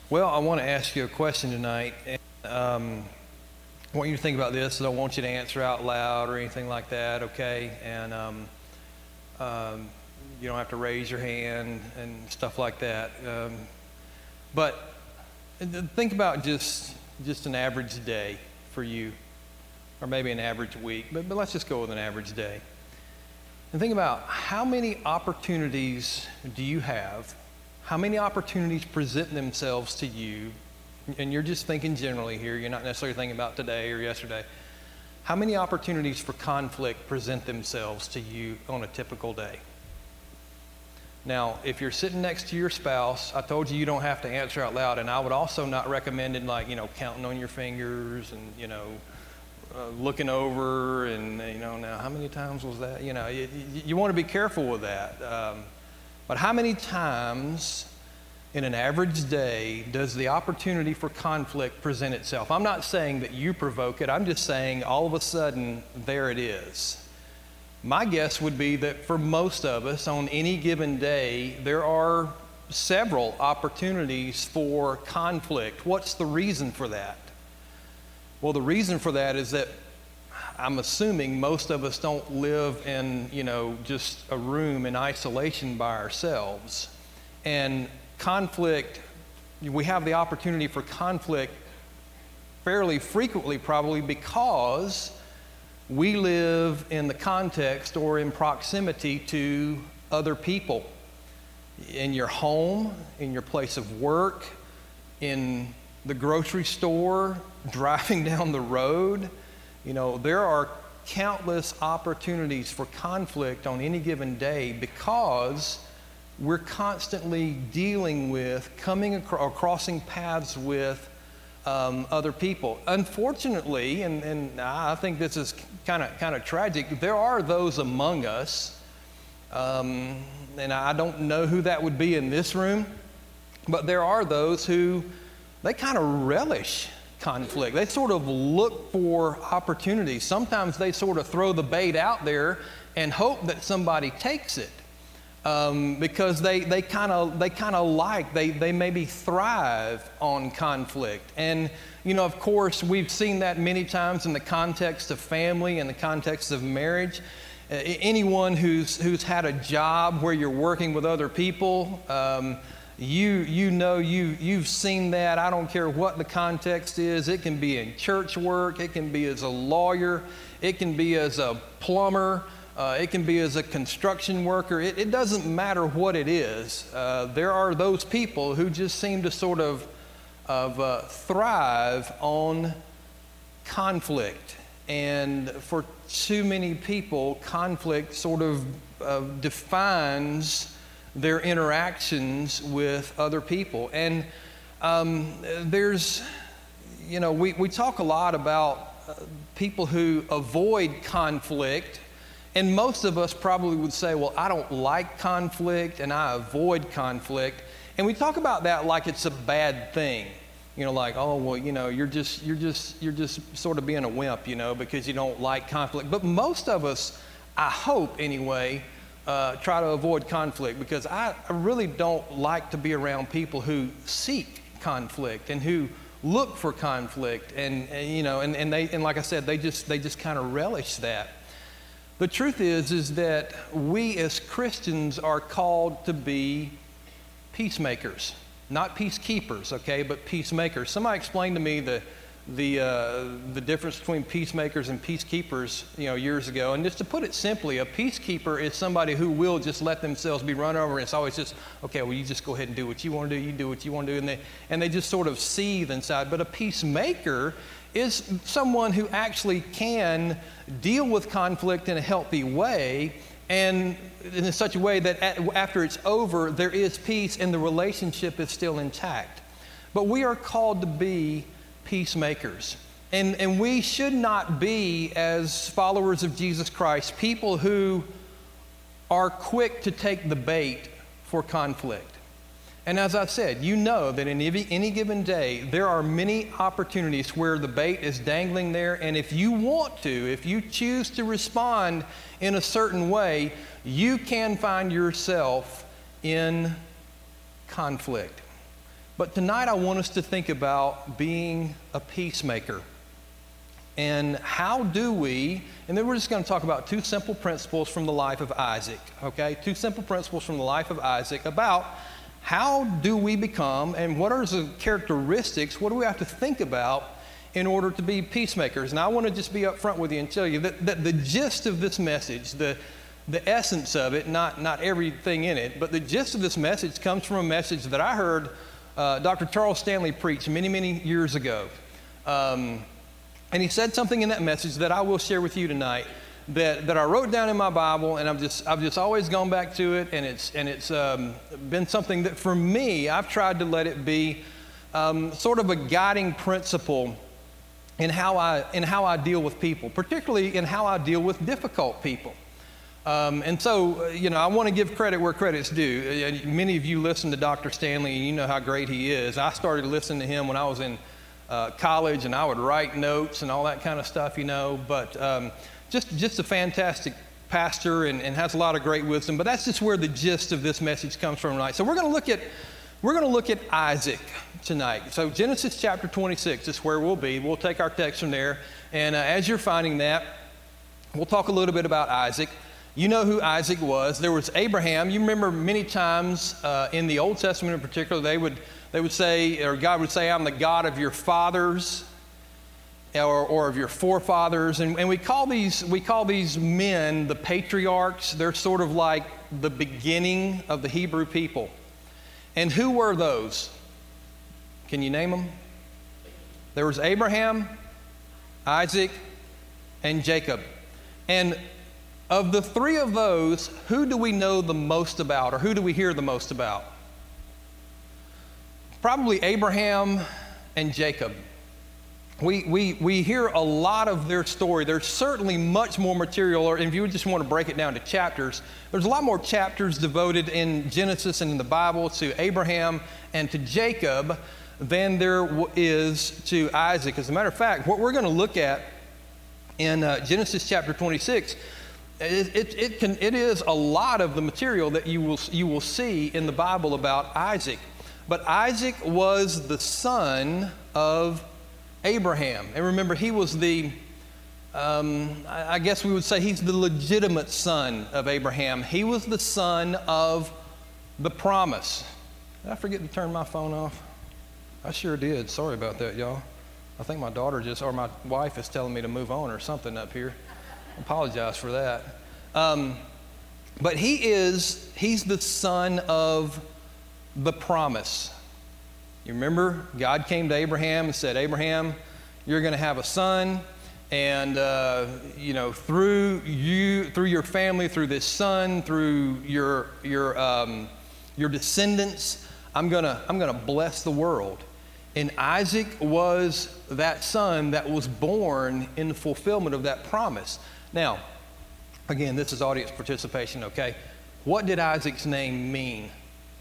Well, I want to ask you a question tonight. And, I want you to think about this. I don't want you to answer out loud or anything like that, okay? And you don't have to raise your hand and stuff like that. But think about just an average day for you, or maybe an average week. But let's just go with an average day. And think about how many opportunities do you have? How many opportunities present themselves to you? And you're just thinking generally here. You're not necessarily thinking about today or yesterday. How many opportunities for conflict present themselves to you on a typical day? Now, if you're sitting next to your spouse, I told you don't have to answer out loud. And I would also not recommend it counting on your fingers and, looking over and, now how many times was that? You want to be careful with that. But how many times in an average day does the opportunity for conflict present itself? I'm not saying that you provoke it. I'm just saying all of a sudden, there it is. My guess would be that for most of us on any given day, there are several opportunities for conflict. What's the reason for that? Well, the reason for that is that I'm assuming most of us don't live in, just a room in isolation by ourselves. And conflict, we have the opportunity for conflict fairly frequently probably because we live in the context or in proximity to other people. In your home, in your place of work, in the grocery store, driving down the road. There are countless opportunities for conflict on any given day because we're constantly dealing with, or crossing paths with other people. Unfortunately, and I think this is kind of tragic, there are those among us, and I don't know who that would be in this room, but there are those who, they kind of relish conflict. They sort of look for opportunities. Sometimes they sort of throw the bait out there and hope that somebody takes it. Because they maybe thrive on conflict. And, of course, we've seen that many times in the context of family, in the context of marriage. Anyone who's had a job where you're working with other people, you've seen that. I don't care what the context is. It can be in church work. It can be as a lawyer. It can be as a plumber. It can be as a construction worker. It doesn't matter what it is. There are those people who just seem to sort of thrive on conflict. And for too many people, conflict sort of defines their interactions with other people. And we talk a lot about people who avoid conflict. And most of us probably would say, well, I don't like conflict and I avoid conflict. And we talk about that like it's a bad thing. Like, oh, well, you're just sort of being a wimp, because you don't like conflict. But most of us, I hope anyway, try to avoid conflict because I really don't like to be around people who seek conflict and who look for conflict. And like I said, they just kind of relish that. The truth is that we as Christians are called to be peacemakers, not peacekeepers, okay, but peacemakers. Somebody explained to me the difference between peacemakers and peacekeepers, years ago. And just to put it simply, a peacekeeper is somebody who will just let themselves be run over. And it's always just, okay, well, you just go ahead and do what you want to do. You do what you want to do, and they just sort of seethe inside. But a peacemaker is someone who actually can deal with conflict in a healthy way and in such a way that after it's over, there is peace and the relationship is still intact. But we are called to be peacemakers. And we should not be, as followers of Jesus Christ, people who are quick to take the bait for conflict. And as I said, that in any given day, there are many opportunities where the bait is dangling there. And if you choose to respond in a certain way, you can find yourself in conflict. But tonight I want us to think about being a peacemaker. And how do we, and then we're just going to talk about two simple principles from the life of Isaac, okay? Two simple principles from the life of Isaac about how do we become, and what are the characteristics, what do we have to think about in order to be peacemakers? And I want to just be up front with you and tell you that the gist of this message, the essence of it, not everything in it, but the gist of this message comes from a message that I heard Dr. Charles Stanley preach many, many years ago. And he said something in that message that I will share with you tonight that I wrote down in my Bible, and I've just always gone back to it, and it's been something that for me, I've tried to let it be sort of a guiding principle in how I deal with people, particularly in how I deal with difficult people. And so, I want to give credit where credit's due. Many of you listen to Dr. Stanley, and you know how great he is. I started listening to him when I was in college, and I would write notes and all that kind of stuff, but just a fantastic pastor and has a lot of great wisdom. But that's just where the gist of this message comes from tonight. So we're going to look at Isaac tonight. So Genesis chapter 26 is where we'll be. We'll take our text from there, and as you're finding that, we'll talk a little bit about Isaac. You know who Isaac was. There was Abraham. You remember many times in the Old Testament in particular, they would say, or God would say, I'm the God of your fathers, or of your forefathers. And we call these men the patriarchs. They're sort of like the beginning of the Hebrew people. And who were those? Can you name them? There was Abraham, Isaac, and Jacob. And of the three of those, who do we know the most about, or who do we hear the most about? Probably Abraham and Jacob. We hear a lot of their story. There's certainly much more material, or if you just want to break it down to chapters, there's a lot more chapters devoted in Genesis and in the Bible to Abraham and to Jacob than there is to Isaac. As a matter of fact, what we're going to look at in Genesis chapter 26, it is a lot of the material that you will see in the Bible about Isaac. But Isaac was the son of Abraham. And remember, he was I guess we would say he's the legitimate son of Abraham. He was the son of the promise. Did I forget to turn my phone off? I sure did. Sorry about that, y'all. I think my daughter or my wife is telling me to move on or something up here. I apologize for that. But he's the son of the promise. You remember, God came to Abraham and said, Abraham, you're going to have a son, and through your family, through this son, through your descendants, I'm gonna bless the world. And Isaac was that son that was born in the fulfillment of that promise. Now, again, this is audience participation, okay? What did Isaac's name mean?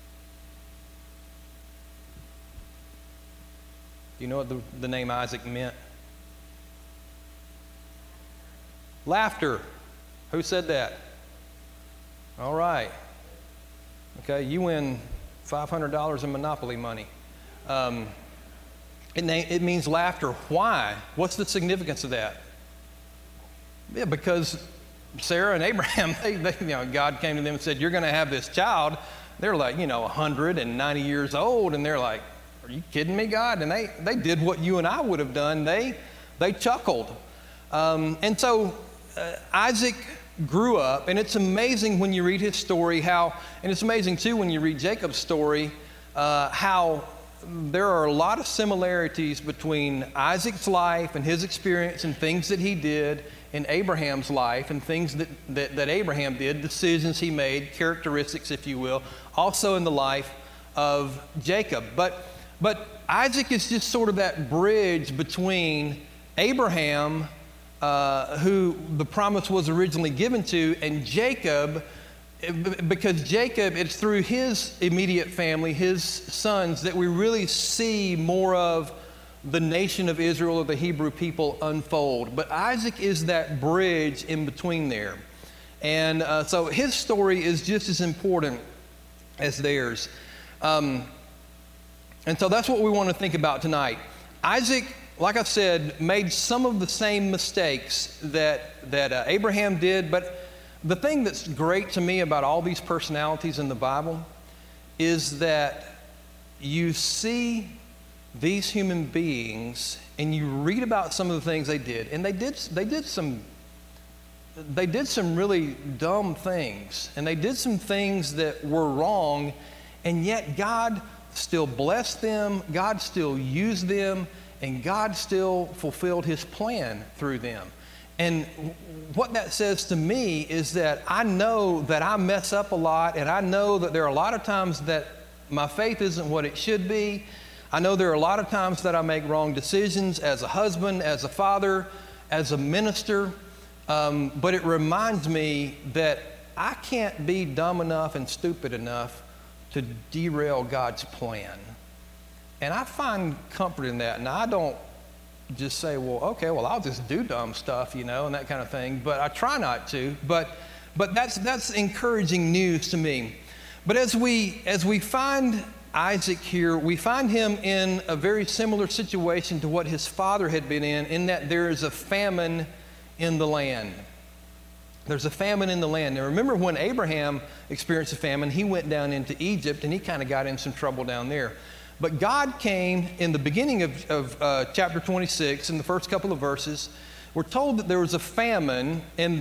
Do you know what the name Isaac meant? Laughter. Who said that? All right. Okay, you win $500 in Monopoly money. It means laughter. Why? What's the significance of that? Yeah, because Sarah and Abraham, God came to them and said, you're going to have this child. They're like, 190 years old, and they're like, are you kidding me, God? And they did what you and I would have done. They chuckled. And so Isaac grew up, and it's amazing when you read his story and it's amazing too when you read Jacob's story, how there are a lot of similarities between Isaac's life and his experience and things that he did in Abraham's life and things that Abraham did, decisions he made, characteristics, if you will, also in the life of Jacob. But Isaac is just sort of that bridge between Abraham, who the promise was originally given to, and Jacob, because Jacob, it's through his immediate family, his sons, that we really see more of the nation of Israel, or the Hebrew people, unfold. But Isaac is that bridge in between there. And so his story is just as important as theirs. And so that's what we want to think about tonight. Isaac, like I said, made some of the same mistakes that Abraham did, but the thing that's great to me about all these personalities in the Bible is that you see these human beings and you read about some of the things they did, and they did some really dumb things, and they did some things that were wrong, and yet God still blessed them, God still used them, and God still fulfilled his plan through them. And what that says to me is that I know that I mess up a lot, and I know that there are a lot of times that my faith isn't what it should be. I know there are a lot of times that I make wrong decisions as a husband, as a father, as a minister. But it reminds me that I can't be dumb enough and stupid enough to derail God's plan. And I find comfort in that. And I don't just say, well, okay, well, I'll just do dumb stuff, and that kind of thing. But I try not to. But that's encouraging news to me. But as we find Isaac here, we find him in a very similar situation to what his father had been in that there is a famine in the land. There's a famine in the land. Now remember, when Abraham experienced a famine, he went down into Egypt and he kind of got in some trouble down there. But God came in the beginning of chapter 26, in the first couple of verses. We're told that there was a famine, and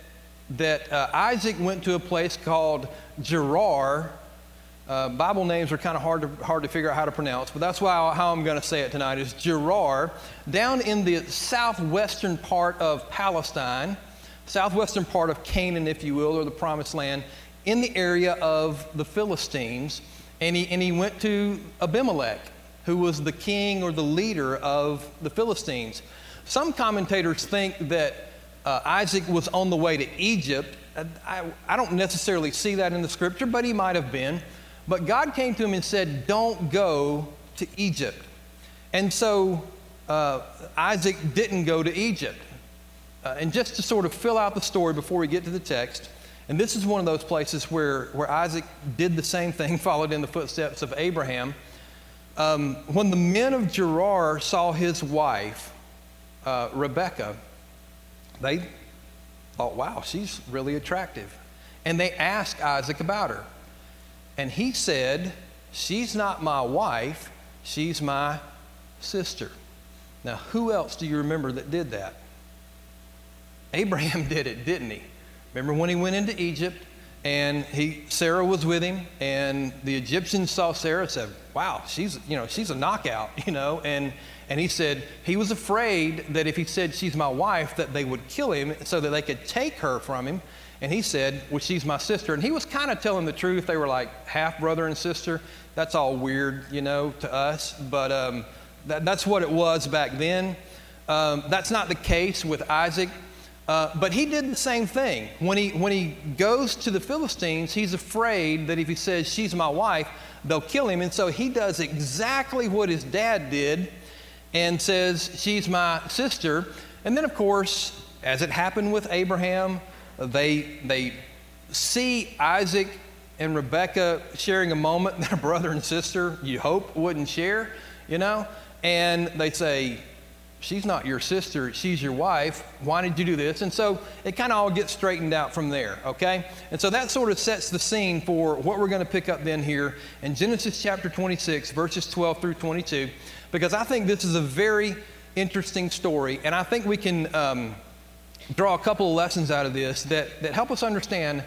that Isaac went to a place called Gerar. Bible names are kind of hard to figure out how to pronounce, but that's how I'm going to say it tonight, is Gerar, down in the southwestern part of Palestine, southwestern part of Canaan, if you will, or the Promised Land, in the area of the Philistines. And he went to Abimelech, who was the king or the leader of the Philistines. Some commentators think that Isaac was on the way to Egypt. I don't necessarily see that in the scripture, but he might have been. But God came to him and said, don't go to Egypt. And so Isaac didn't go to Egypt. And just to sort of fill out the story before we get to the text, and this is one of those places where Isaac did the same thing, followed in the footsteps of Abraham. When the men of Gerar saw his wife, Rebekah, they thought, wow, she's really attractive. And they asked Isaac about her. And he said, she's not my wife, she's my sister. Now, who else do you remember that did that? Abraham did it, didn't he? Remember when he went into Egypt and Sarah was with him, and the Egyptians saw Sarah and said, wow, she's a knockout, and he said he was afraid that if he said she's my wife, that they would kill him so that they could take her from him. And he said, well, she's my sister. And he was kind of telling the truth. They were like half brother and sister. That's all weird, to us. But that's what it was back then. That's not the case with Isaac. But he did the same thing. When he goes to the Philistines, he's afraid that if he says, she's my wife, they'll kill him. And so he does exactly what his dad did and says, she's my sister. And then, of course, as it happened with Abraham, they see Isaac and Rebekah sharing a moment that a brother and sister, you hope, wouldn't share, and they say, she's not your sister, she's your wife. Why did you do this? And so it kind of all gets straightened out from there, okay? And so that sort of sets the scene for what we're going to pick up then here in Genesis chapter 26, verses 12 through 22, because I think this is a very interesting story, and I think we can draw a couple of lessons out of this that help us understand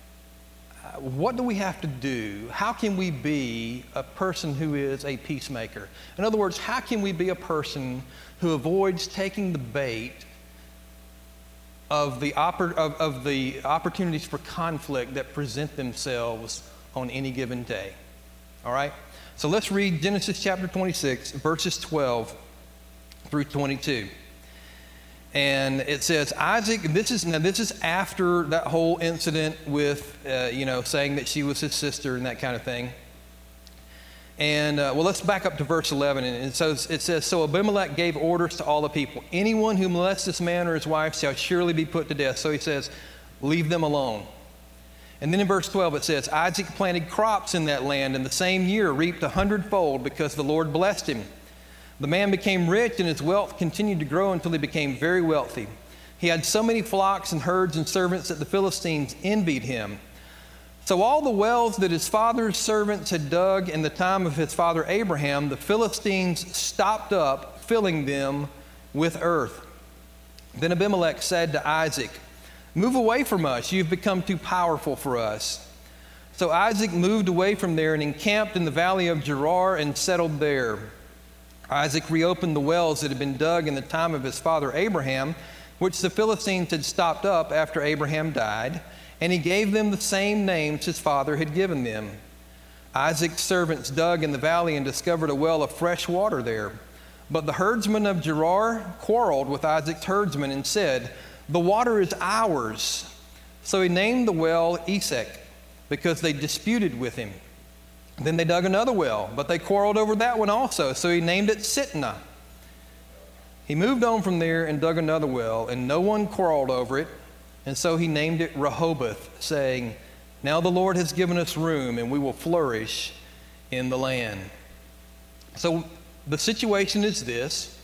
what do we have to do? How can we be a person who is a peacemaker? In other words, how can we be a person who avoids taking the bait of the opportunities for conflict that present themselves on any given day? All right? So let's read Genesis chapter 26, verses 12 through 22. And it says, Isaac, this is after that whole incident with, saying that she was his sister and that kind of thing. And, let's back up to verse 11. And it says, so Abimelech gave orders to all the people. Anyone who molests this man or his wife shall surely be put to death. So he says, leave them alone. And then in verse 12 it says, Isaac planted crops in that land, and the same year reaped 100-fold because the Lord blessed him. The man became rich, and his wealth continued to grow until he became very wealthy. He had so many flocks and herds and servants that the Philistines envied him. So all the wells that his father's servants had dug in the time of his father Abraham, the Philistines stopped up, filling them with earth. Then Abimelech said to Isaac, "Move away from us. You've become too powerful for us." So Isaac moved away from there and encamped in the valley of Gerar and settled there. Isaac reopened the wells that had been dug in the time of his father Abraham, which the Philistines had stopped up after Abraham died, and he gave them the same names his father had given them. Isaac's servants dug in the valley and discovered a well of fresh water there. But the herdsmen of Gerar quarreled with Isaac's herdsmen and said, "The water is ours." So he named the well Esek, because they disputed with him. Then they dug another well, but they quarreled over that one also, so he named it Sitnah. He moved on from there and dug another well, and no one quarreled over it, and so he named it Rehoboth, saying, "Now the Lord has given us room, and we will flourish in the land." So the situation is this.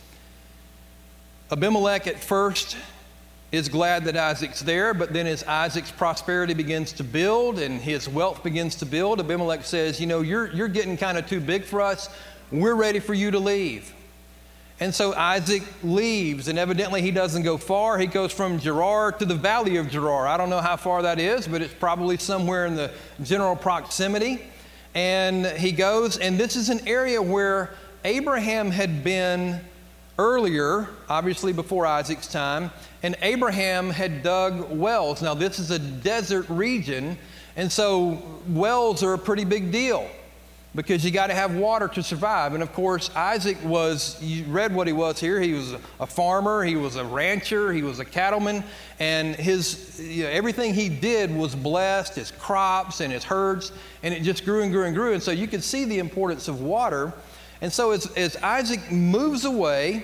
Abimelech at first is glad that Isaac's there, but then as Isaac's prosperity begins to build and his wealth begins to build, Abimelech says, you're getting kind of too big for us. We're ready for you to leave. And so Isaac leaves, and evidently he doesn't go far. He goes from Gerar to the valley of Gerar. I don't know how far that is, but it's probably somewhere in the general proximity. And he goes, and this is an area where Abraham had been earlier, obviously before Isaac's time, and Abraham had dug wells. Now this is a desert region, and so wells are a pretty big deal because you got to have water to survive. And of course, Isaac you read what he was here. He was a farmer, he was a rancher, he was a cattleman, and everything he did was blessed, his crops and his herds, and it just grew and grew and grew. And so you could see the importance of water. And so as Isaac moves away,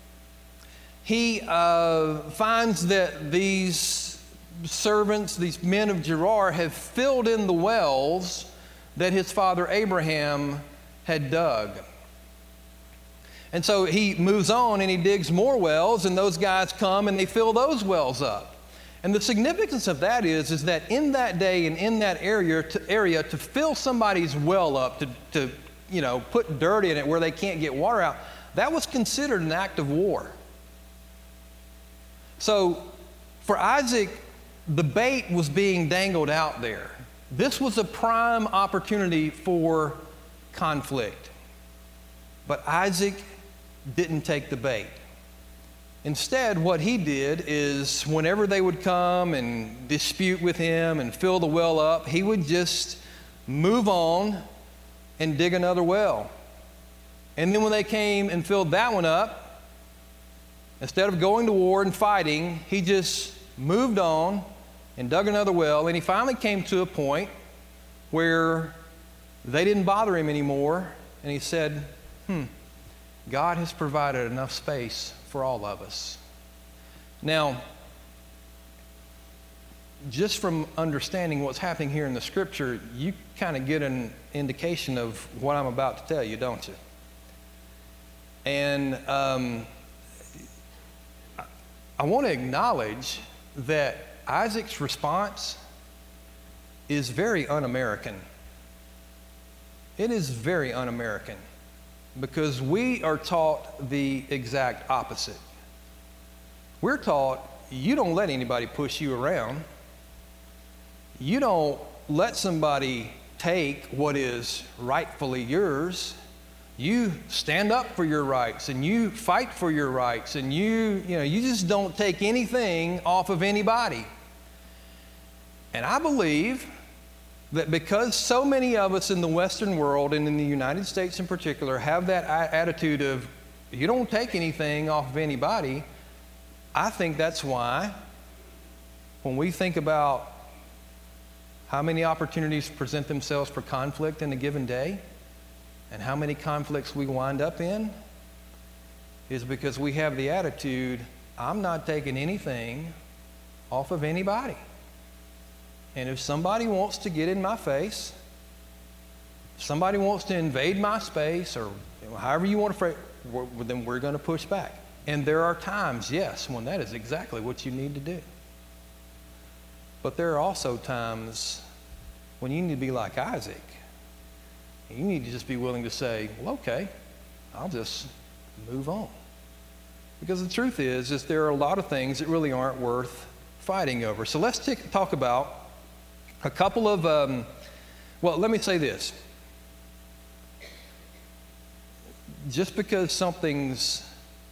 he finds that these servants, these men of Gerar, have filled in the wells that his father Abraham had dug. And so he moves on and he digs more wells, and those guys come and they fill those wells up. And the significance of that is that in that day and in that area to fill somebody's well up, to put dirt in it where they can't get water out, that was considered an act of war. So for Isaac, the bait was being dangled out there. This was a prime opportunity for conflict. But Isaac didn't take the bait. Instead, what he did is whenever they would come and dispute with him and fill the well up, he would just move on and dig another well. And then when they came and filled that one up, instead of going to war and fighting, he just moved on and dug another well. And he finally came to a point where they didn't bother him anymore. And he said, God has provided enough space for all of us. Now, just from understanding what's happening here in the scripture, you kind of get an indication of what I'm about to tell you, don't you? And I want to acknowledge that Isaac's response is very un-American. It is very un-American because we are taught the exact opposite. We're taught you don't let anybody push you around. You don't let somebody take what is rightfully yours. You stand up for your rights and you fight for your rights, and you just don't take anything off of anybody. And I believe that because so many of us in the Western world and in the United States in particular have that attitude of you don't take anything off of anybody, I think that's why when we think about how many opportunities present themselves for conflict in a given day and how many conflicts we wind up in, is because we have the attitude, I'm not taking anything off of anybody. And if somebody wants to get in my face, if somebody wants to invade my space, or however you want to phrase it, then we're going to push back. And there are times, yes, when that is exactly what you need to do. But there are also times when you need to be like Isaac. And you need to just be willing to say, well, okay, I'll just move on. Because the truth is there are a lot of things that really aren't worth fighting over. So let's talk about a couple of, well, let me say this. Just because something's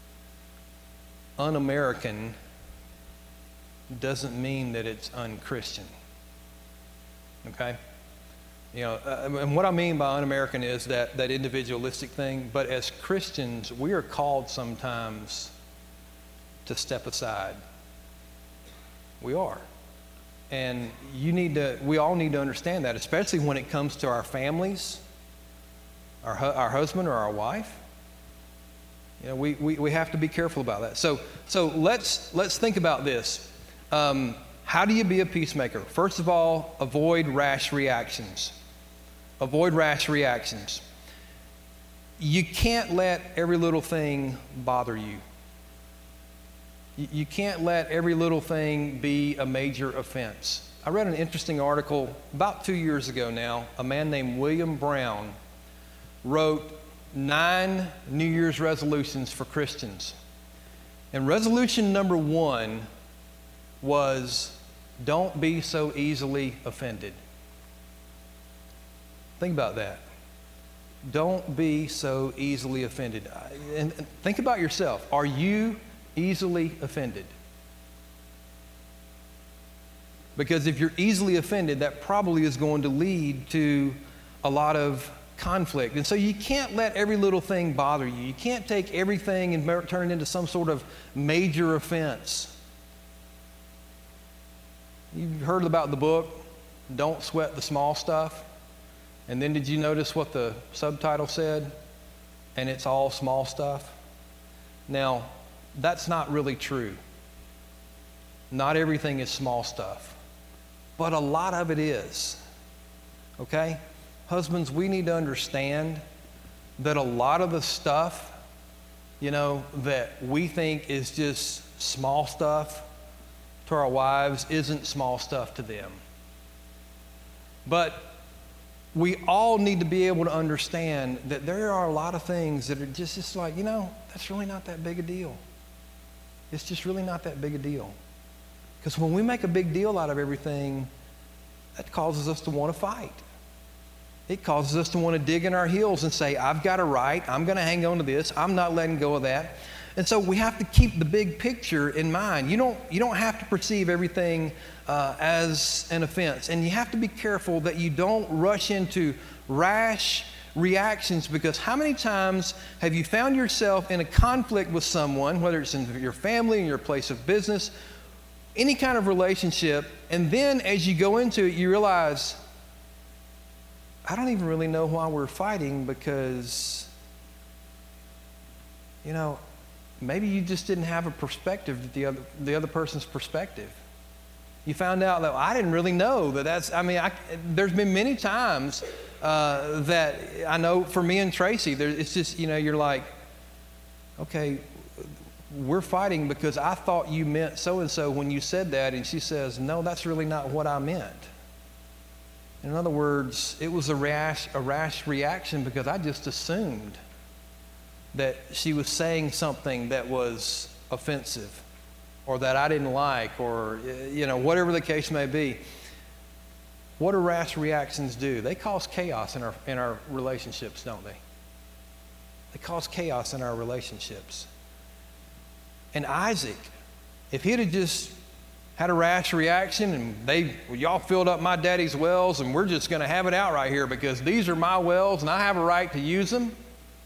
un-American doesn't mean that it's un-Christian. Okay? You know, and what I mean by un-American is that individualistic thing, but as Christians, we are called sometimes to step aside. We are. And we all need to understand that, especially when it comes to our families, our husband or our wife. You know, we have to be careful about that. So let's think about this. How do you be a peacemaker? First of all, avoid rash reactions. Avoid rash reactions. You can't let every little thing bother you. You can't let every little thing be a major offense. I read an interesting article about 2 years ago now. A man named William Brown wrote 9 New Year's resolutions for Christians. And resolution number 1 was, don't be so easily offended. Think about that. Don't be so easily offended. And think about yourself. Are you easily offended? Because if you're easily offended, that probably is going to lead to a lot of conflict. And so you can't let every little thing bother you. You can't take everything and turn it into some sort of major offense. You've heard about the book, Don't Sweat the Small Stuff. And then did you notice what the subtitle said? And it's all small stuff. Now, that's not really true. Not everything is small stuff. But a lot of it is. Okay? Husbands, we need to understand that a lot of the stuff, that we think is just small stuff to our wives isn't small stuff to them. But we all need to be able to understand that there are a lot of things that are just like, that's really not that big a deal. It's just really not that big a deal. Because when we make a big deal out of everything, that causes us to want to fight. It causes us to want to dig in our heels and say, I've got a right, I'm going to hang on to this, I'm not letting go of that. And so we have to keep the big picture in mind. You don't have to perceive everything as an offense. And you have to be careful that you don't rush into rash reactions, because how many times have you found yourself in a conflict with someone, whether it's in your family, in your place of business, any kind of relationship, and then as you go into it, you realize, I don't even really know why we're fighting, because, maybe you just didn't have a perspective, the other person's perspective. You found out that I didn't really know there's been many times that I know for me and Tracy, it's just, you're like, okay, we're fighting because I thought you meant so-and-so when you said that, and she says, no, that's really not what I meant. In other words, it was a rash reaction because I just assumed that she was saying something that was offensive or that I didn't like, or, whatever the case may be. What do rash reactions do? They cause chaos in our relationships, don't they? They cause chaos in our relationships. And Isaac, if he'd have just had a rash reaction and y'all filled up my daddy's wells and we're just going to have it out right here because these are my wells and I have a right to use them,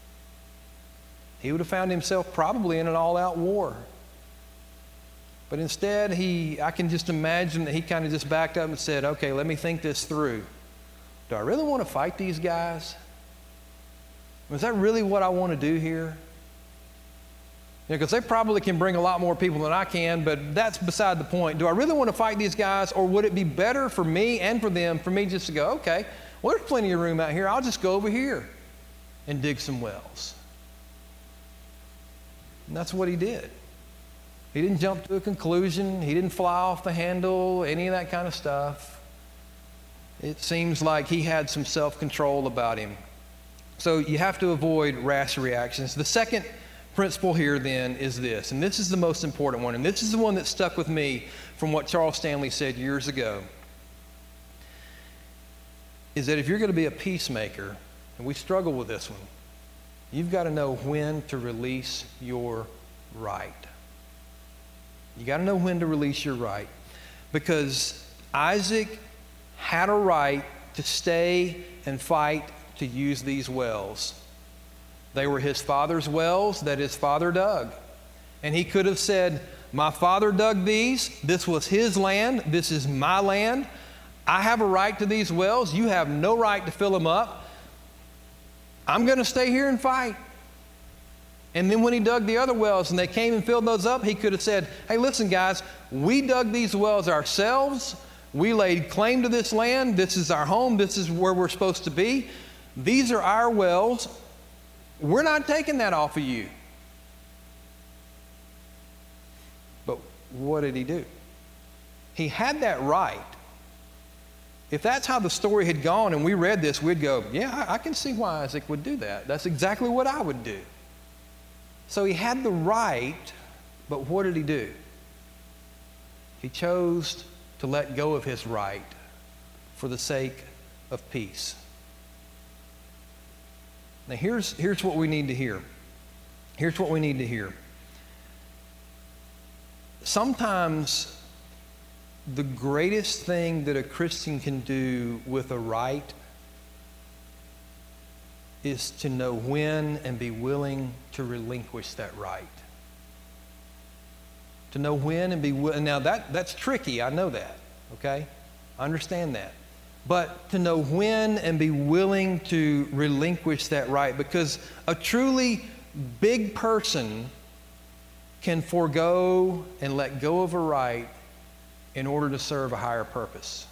he would have found himself probably in an all-out war. But instead, I can just imagine that he kind of just backed up and said, okay, let me think this through. Do I really want to fight these guys? Is that really what I want to do here? Because they probably can bring a lot more people than I can, but that's beside the point. Do I really want to fight these guys, or would it be better for me and for them for me just to go, okay, well, there's plenty of room out here. I'll just go over here and dig some wells. And that's what he did. He didn't jump to a conclusion. He didn't fly off the handle, any of that kind of stuff. It seems like he had some self-control about him. So you have to avoid rash reactions. The second principle here then is this, and this is the most important one, and this is the one that stuck with me from what Charles Stanley said years ago, is that if you're going to be a peacemaker, and we struggle with this one, you've got to know when to release your right. You got to know when to release your right. Because Isaac had a right to stay and fight to use these wells. They were his father's wells that his father dug. And he could have said, my father dug these. This was his land. This is my land. I have a right to these wells. You have no right to fill them up. I'm going to stay here and fight. And then when he dug the other wells and they came and filled those up, he could have said, hey, listen, guys, we dug these wells ourselves. We laid claim to this land. This is our home. This is where we're supposed to be. These are our wells. We're not taking that off of you. But what did he do? He had that right. If that's how the story had gone and we read this, we'd go, yeah, I can see why Isaac would do that. That's exactly what I would do. So he had the right, but what did he do? He chose to let go of his right for the sake of peace. Now here's what we need to hear. Here's what we need to hear. Sometimes the greatest thing that a Christian can do with a right is to know when and be willing to relinquish that right. To know when and be willing. Now that's tricky, I know that, okay? I understand that. But to know when and be willing to relinquish that right, because a truly big person can forego and let go of a right in order to serve a higher purpose.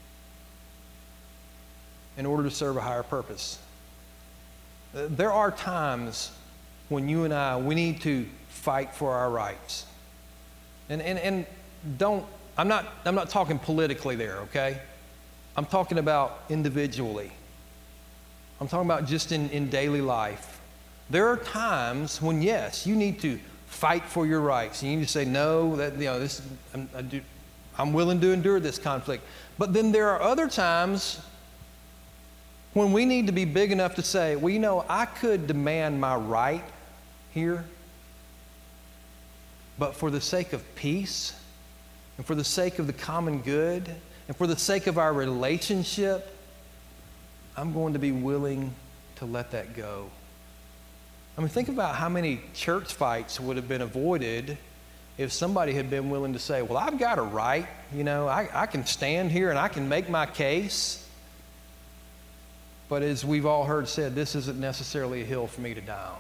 In order to serve a higher purpose. There are times when you and I, we need to fight for our rights. And don't, I'm not talking politically there, okay? I'm talking about individually. I'm talking about just in daily life. There are times when, yes, you need to fight for your rights. And you need to say, no, that, you know, I'm willing to endure this conflict. But then there are other times when we need to be big enough to say, well, you know, I could demand my right here, but for the sake of peace and for the sake of the common good and for the sake of our relationship, I'm going to be willing to let that go. I mean, think about how many church fights would have been avoided if somebody had been willing to say, well, I've got a right, you know, I can stand here and I can make my case. But as we've all heard said, this isn't necessarily a hill for me to die on.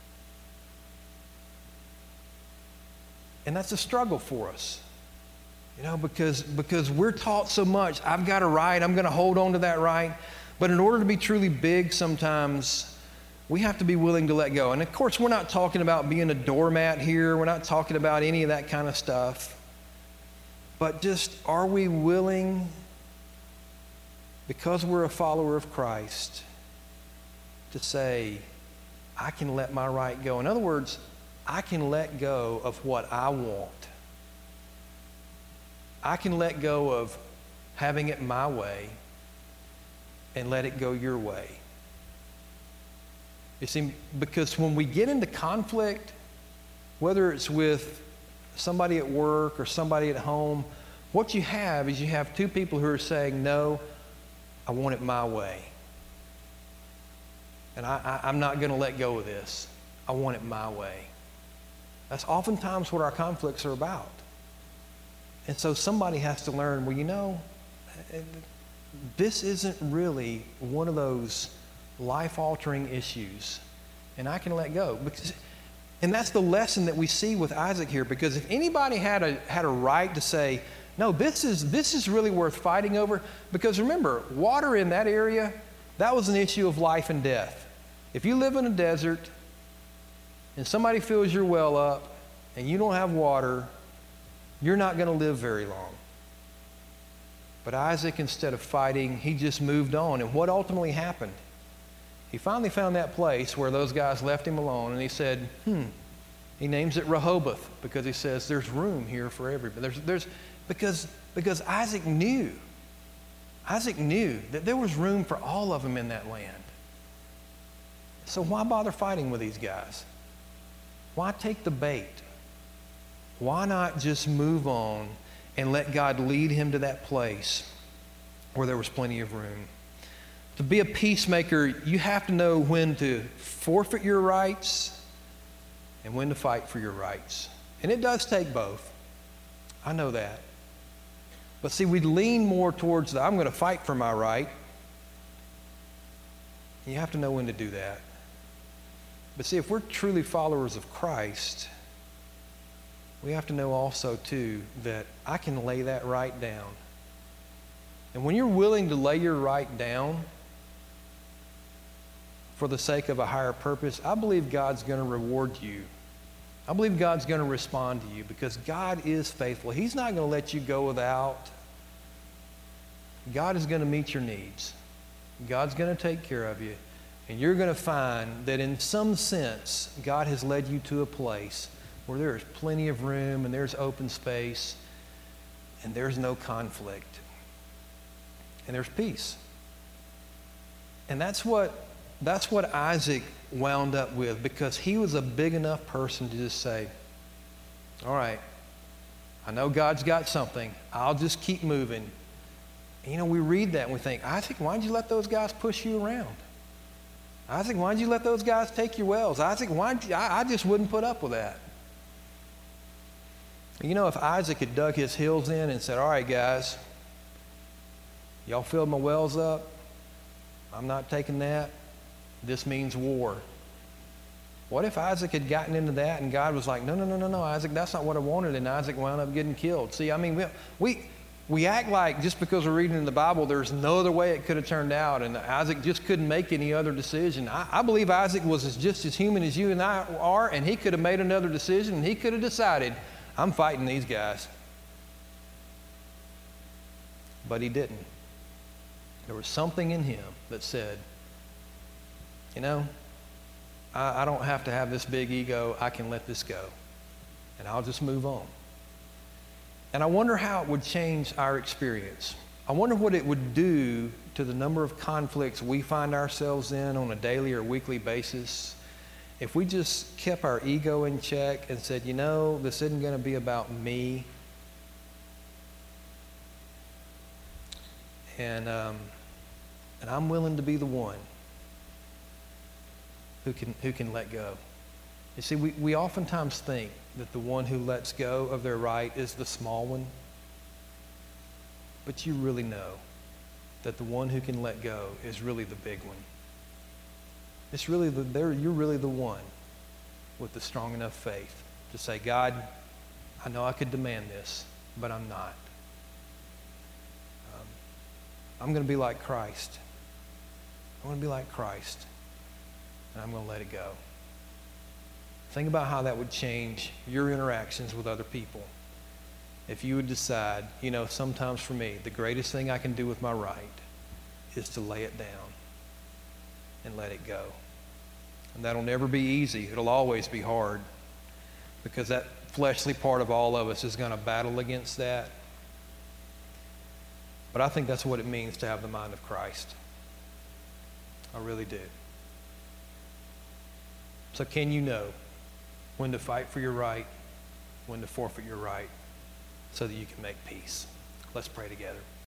And that's a struggle for us, you know, because we're taught so much, I've got a right, I'm going to hold on to that right. But in order to be truly big, sometimes we have to be willing to let go. And of course, we're not talking about being a doormat here. We're not talking about any of that kind of stuff. But just, are we willing, because we're a follower of Christ, to say, I can let my right go? In other words, I can let go of what I want. I can let go of having it my way and let it go your way. You see, because when we get into conflict, whether it's with somebody at work or somebody at home, what you have is you have two people who are saying, no, I want it my way. And I'm not going to let go of this. I want it my way. That's oftentimes what our conflicts are about. And so somebody has to learn, well, you know, this isn't really one of those life-altering issues, and I can let go. Because And that's the lesson that we see with Isaac here, because if anybody had a right to say, no, this is really worth fighting over, because remember, water in that area, that was an issue of life and death. If you live in a desert and somebody fills your well up and you don't have water, you're not going to live very long. But Isaac, instead of fighting, he just moved on. And what ultimately happened? He finally found that place where those guys left him alone, and he said, he names it Rehoboth, because he says there's room here for everybody. Because Isaac knew that there was room for all of them in that land. So why bother fighting with these guys? Why take the bait? Why not just move on and let God lead him to that place where there was plenty of room? To be a peacemaker, you have to know when to forfeit your rights and when to fight for your rights. And it does take both. I know that. But see, we lean more towards I'm going to fight for my right. You have to know when to do that. But see, if we're truly followers of Christ, we have to know also, too, that I can lay that right down. And when you're willing to lay your right down for the sake of a higher purpose, I believe God's going to reward you. I believe God's going to respond to you, because God is faithful. He's not going to let you go without. God is going to meet your needs. God's going to take care of you. And you're going to find that in some sense, God has led you to a place where there is plenty of room and there's open space and there's no conflict. And there's peace. And that's what Isaac wound up with, because he was a big enough person to just say, all right, I know God's got something. I'll just keep moving. And, we read that and we think, Isaac, why'd you let those guys push you around? Isaac, why'd you let those guys take your wells? Isaac, I just wouldn't put up with that. If Isaac had dug his heels in and said, all right, guys, y'all filled my wells up. I'm not taking that. This means war. What if Isaac had gotten into that and God was like, no, Isaac, that's not what I wanted, and Isaac wound up getting killed? See, we act like just because we're reading in the Bible, there's no other way it could have turned out, and Isaac just couldn't make any other decision. I believe Isaac was just as human as you and I are, and he could have made another decision, and he could have decided, I'm fighting these guys. But he didn't. There was something in him that said, I don't have to have this big ego. I can let this go, and I'll just move on. And I wonder how it would change our experience. I wonder what it would do to the number of conflicts we find ourselves in on a daily or weekly basis if we just kept our ego in check and said, this isn't going to be about me. And I'm willing to be the one who can let go. You see, we oftentimes think that the one who lets go of their right is the small one. But you really know that the one who can let go is really the big one. It's really you're really the one with the strong enough faith to say, God, I know I could demand this, but I'm not. I'm going to be like Christ. I'm going to be like Christ, and I'm going to let it go. Think about how that would change your interactions with other people. If you would decide, sometimes for me, the greatest thing I can do with my right is to lay it down and let it go. And that'll never be easy. It'll always be hard, because that fleshly part of all of us is going to battle against that. But I think that's what it means to have the mind of Christ. I really do. So can you know when to fight for your right, when to forfeit your right, so that you can make peace? Let's pray together.